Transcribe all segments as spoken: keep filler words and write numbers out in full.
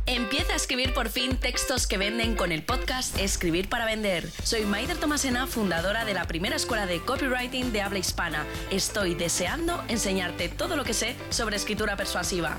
Empieza a escribir por fin textos que venden con el podcast Escribir para Vender. Soy Maider Tomasena, fundadora de la primera escuela de copywriting de habla hispana. Estoy deseando enseñarte todo lo que sé sobre escritura persuasiva.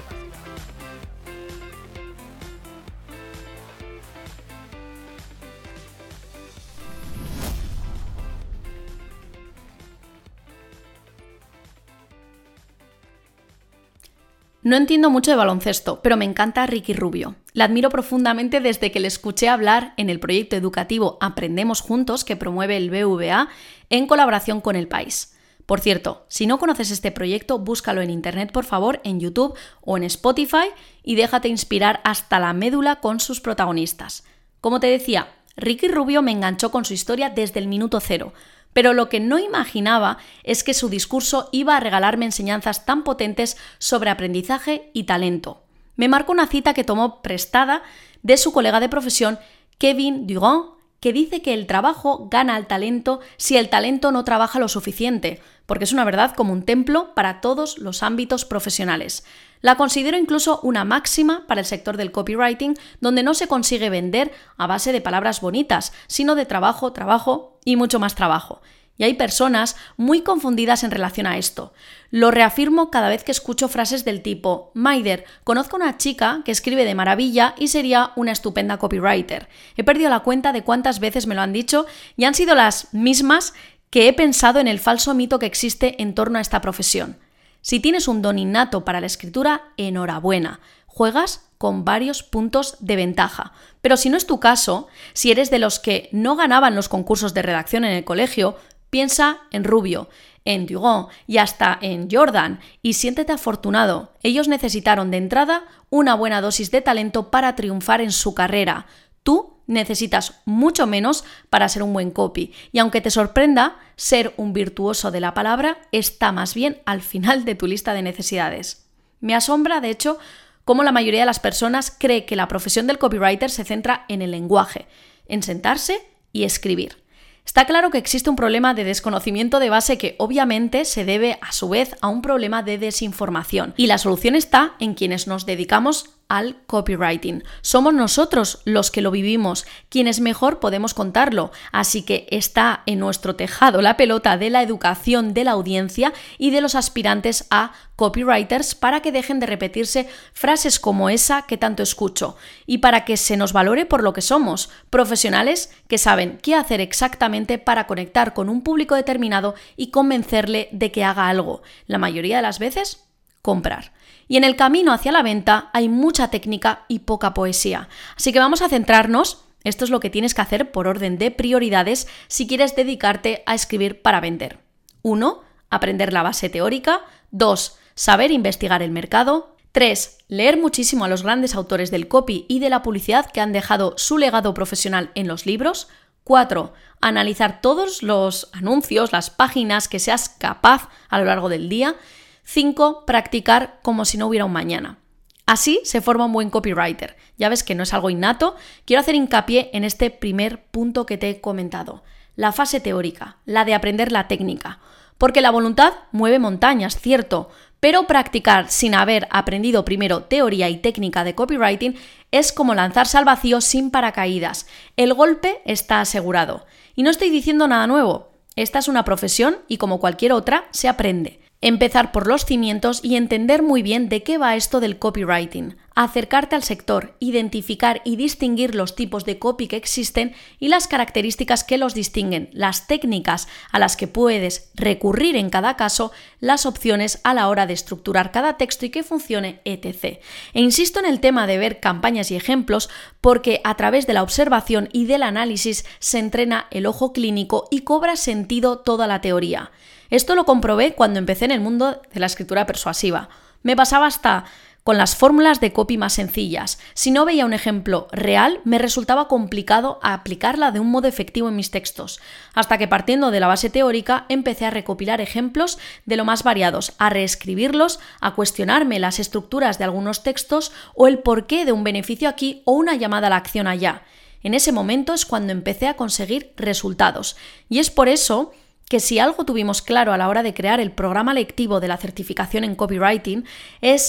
No entiendo mucho de baloncesto, pero me encanta Ricky Rubio. La admiro profundamente desde que le escuché hablar en el proyecto educativo Aprendemos Juntos que promueve el B B V A en colaboración con El País. Por cierto, si no conoces este proyecto, búscalo en internet por favor, en YouTube o en Spotify y déjate inspirar hasta la médula con sus protagonistas. Como te decía, Ricky Rubio me enganchó con su historia desde el minuto cero. Pero lo que no imaginaba es que su discurso iba a regalarme enseñanzas tan potentes sobre aprendizaje y talento. Me marcó una cita que tomó prestada de su colega de profesión, Kevin Durant, que dice que el trabajo gana al talento si el talento no trabaja lo suficiente, porque es una verdad como un templo para todos los ámbitos profesionales. La considero incluso una máxima para el sector del copywriting, donde no se consigue vender a base de palabras bonitas, sino de trabajo, trabajo y mucho más trabajo. Y hay personas muy confundidas en relación a esto. Lo reafirmo cada vez que escucho frases del tipo: Maider, conozco a una chica que escribe de maravilla y sería una estupenda copywriter. He perdido la cuenta de cuántas veces me lo han dicho y han sido las mismas que he pensado en el falso mito que existe en torno a esta profesión. Si tienes un don innato para la escritura, enhorabuena. Juegas con varios puntos de ventaja. Pero si no es tu caso, si eres de los que no ganaban los concursos de redacción en el colegio, piensa en Rubio, en Durant y hasta en Jordan y siéntete afortunado. Ellos necesitaron de entrada una buena dosis de talento para triunfar en su carrera. Tú necesitas mucho menos para ser un buen copy y aunque te sorprenda, ser un virtuoso de la palabra está más bien al final de tu lista de necesidades. Me asombra, de hecho, cómo la mayoría de las personas cree que la profesión del copywriter se centra en el lenguaje, en sentarse y escribir. Está claro que existe un problema de desconocimiento de base que obviamente se debe a su vez a un problema de desinformación y la solución está en quienes nos dedicamos al copywriting. Somos nosotros los que lo vivimos, quienes mejor podemos contarlo, así que está en nuestro tejado la pelota de la educación de la audiencia y de los aspirantes a copywriters para que dejen de repetirse frases como esa que tanto escucho y para que se nos valore por lo que somos, profesionales que saben qué hacer exactamente para conectar con un público determinado y convencerle de que haga algo. La mayoría de las veces, comprar. Y en el camino hacia la venta hay mucha técnica y poca poesía. Así que vamos a centrarnos, esto es lo que tienes que hacer por orden de prioridades si quieres dedicarte a escribir para vender. uno. Aprender la base teórica. dos. Saber investigar el mercado. tres. Leer muchísimo a los grandes autores del copy y de la publicidad que han dejado su legado profesional en los libros. cuatro. Analizar todos los anuncios, las páginas que seas capaz a lo largo del día. cinco. Practicar como si no hubiera un mañana. Así se forma un buen copywriter. Ya ves que no es algo innato. Quiero hacer hincapié en este primer punto que te he comentado. La fase teórica, la de aprender la técnica. Porque la voluntad mueve montañas, cierto, pero practicar sin haber aprendido primero teoría y técnica de copywriting es como lanzarse al vacío sin paracaídas. El golpe está asegurado. Y no estoy diciendo nada nuevo. Esta es una profesión y como cualquier otra se aprende. Empezar por los cimientos y entender muy bien de qué va esto del copywriting. Acercarte al sector, identificar y distinguir los tipos de copy que existen y las características que los distinguen, las técnicas a las que puedes recurrir en cada caso, las opciones a la hora de estructurar cada texto y que funcione, etcétera. E insisto en el tema de ver campañas y ejemplos porque a través de la observación y del análisis se entrena el ojo clínico y cobra sentido toda la teoría. Esto lo comprobé cuando empecé en el mundo de la escritura persuasiva. Me pasaba hasta con las fórmulas de copy más sencillas. Si no veía un ejemplo real, me resultaba complicado aplicarla de un modo efectivo en mis textos, hasta que partiendo de la base teórica empecé a recopilar ejemplos de lo más variados, a reescribirlos, a cuestionarme las estructuras de algunos textos o el porqué de un beneficio aquí o una llamada a la acción allá. En ese momento es cuando empecé a conseguir resultados. Y es por eso que si algo tuvimos claro a la hora de crear el programa lectivo de la certificación en copywriting es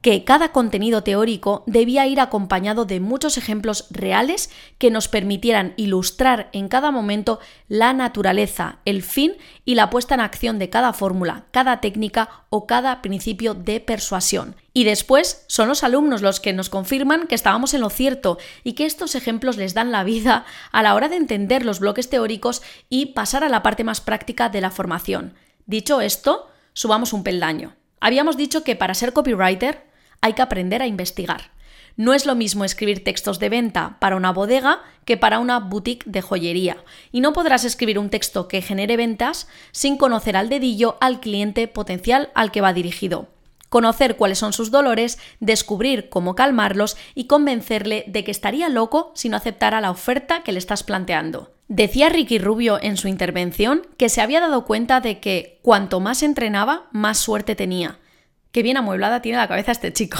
que cada contenido teórico debía ir acompañado de muchos ejemplos reales que nos permitieran ilustrar en cada momento la naturaleza, el fin y la puesta en acción de cada fórmula, cada técnica o cada principio de persuasión. Y después son los alumnos los que nos confirman que estábamos en lo cierto y que estos ejemplos les dan la vida a la hora de entender los bloques teóricos y pasar a la parte más práctica de la formación. Dicho esto, subamos un peldaño. Habíamos dicho que para ser copywriter hay que aprender a investigar. No es lo mismo escribir textos de venta para una bodega que para una boutique de joyería. Y no podrás escribir un texto que genere ventas sin conocer al dedillo al cliente potencial al que va dirigido. Conocer cuáles son sus dolores, descubrir cómo calmarlos y convencerle de que estaría loco si no aceptara la oferta que le estás planteando. Decía Ricky Rubio en su intervención que se había dado cuenta de que cuanto más entrenaba, más suerte tenía. Qué bien amueblada tiene la cabeza este chico.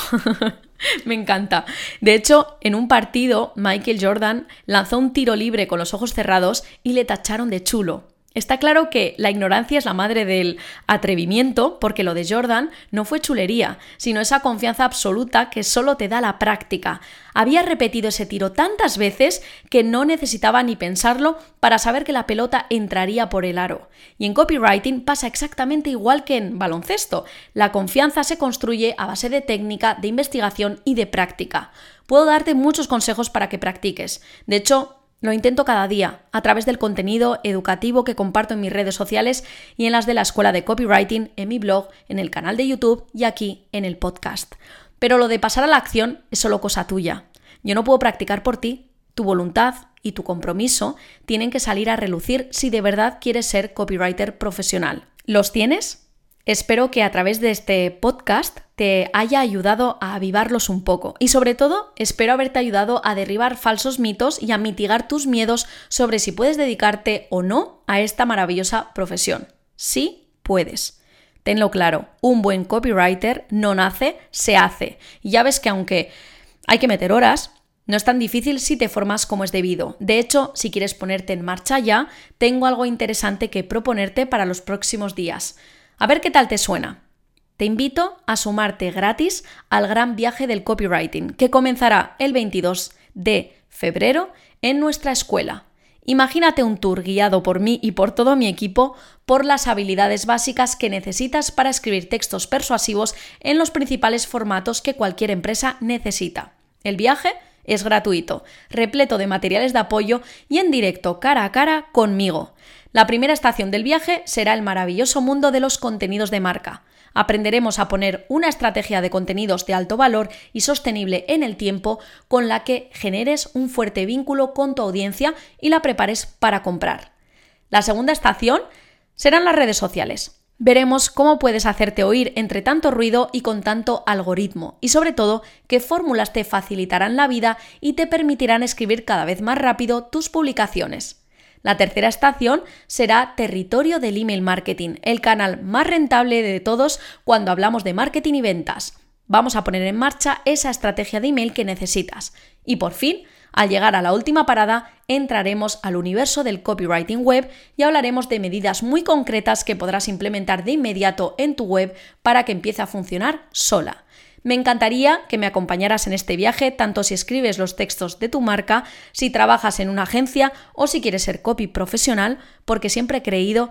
Me encanta. De hecho, en un partido, Michael Jordan lanzó un tiro libre con los ojos cerrados y le tacharon de chulo. Está claro que la ignorancia es la madre del atrevimiento, porque lo de Jordan no fue chulería, sino esa confianza absoluta que solo te da la práctica. Había repetido ese tiro tantas veces que no necesitaba ni pensarlo para saber que la pelota entraría por el aro. Y en copywriting pasa exactamente igual que en baloncesto. La confianza se construye a base de técnica, de investigación y de práctica. Puedo darte muchos consejos para que practiques. De hecho, lo intento cada día, a través del contenido educativo que comparto en mis redes sociales y en las de la Escuela de Copywriting, en mi blog, en el canal de YouTube y aquí en el podcast. Pero lo de pasar a la acción es solo cosa tuya. Yo no puedo practicar por ti. Tu voluntad y tu compromiso tienen que salir a relucir si de verdad quieres ser copywriter profesional. ¿Los tienes? Espero que a través de este podcast te haya ayudado a avivarlos un poco y sobre todo espero haberte ayudado a derribar falsos mitos y a mitigar tus miedos sobre si puedes dedicarte o no a esta maravillosa profesión. Sí, puedes. Tenlo claro, un buen copywriter no nace, se hace. Y ya ves que aunque hay que meter horas, no es tan difícil si te formas como es debido. De hecho, si quieres ponerte en marcha ya, tengo algo interesante que proponerte para los próximos días. A ver qué tal te suena. Te invito a sumarte gratis al gran viaje del copywriting, que comenzará el veintidós de febrero en nuestra escuela. Imagínate un tour guiado por mí y por todo mi equipo por las habilidades básicas que necesitas para escribir textos persuasivos en los principales formatos que cualquier empresa necesita. El viaje es gratuito, repleto de materiales de apoyo y en directo cara a cara conmigo. La primera estación del viaje será el maravilloso mundo de los contenidos de marca. Aprenderemos a poner una estrategia de contenidos de alto valor y sostenible en el tiempo con la que generes un fuerte vínculo con tu audiencia y la prepares para comprar. La segunda estación serán las redes sociales. Veremos cómo puedes hacerte oír entre tanto ruido y con tanto algoritmo y sobre todo qué fórmulas te facilitarán la vida y te permitirán escribir cada vez más rápido tus publicaciones. La tercera estación será territorio del email marketing, el canal más rentable de todos cuando hablamos de marketing y ventas. Vamos a poner en marcha esa estrategia de email que necesitas. Y por fin, al llegar a la última parada, entraremos al universo del copywriting web y hablaremos de medidas muy concretas que podrás implementar de inmediato en tu web para que empiece a funcionar sola. Me encantaría que me acompañaras en este viaje, tanto si escribes los textos de tu marca, si trabajas en una agencia o si quieres ser copy profesional, porque siempre he creído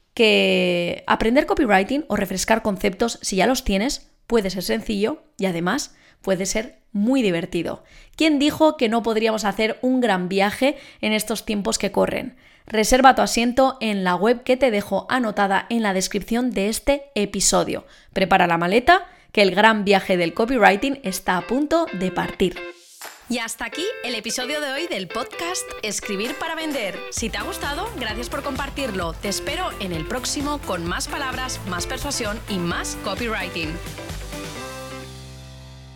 que aprender copywriting o refrescar conceptos, si ya los tienes, puede ser sencillo y además puede ser muy divertido. ¿Quién dijo que no podríamos hacer un gran viaje en estos tiempos que corren? Reserva tu asiento en la web que te dejo anotada en la descripción de este episodio. Prepara la maleta, que el gran viaje del copywriting está a punto de partir. Y hasta aquí el episodio de hoy del podcast Escribir para Vender. Si te ha gustado, gracias por compartirlo. Te espero en el próximo con más palabras, más persuasión y más copywriting.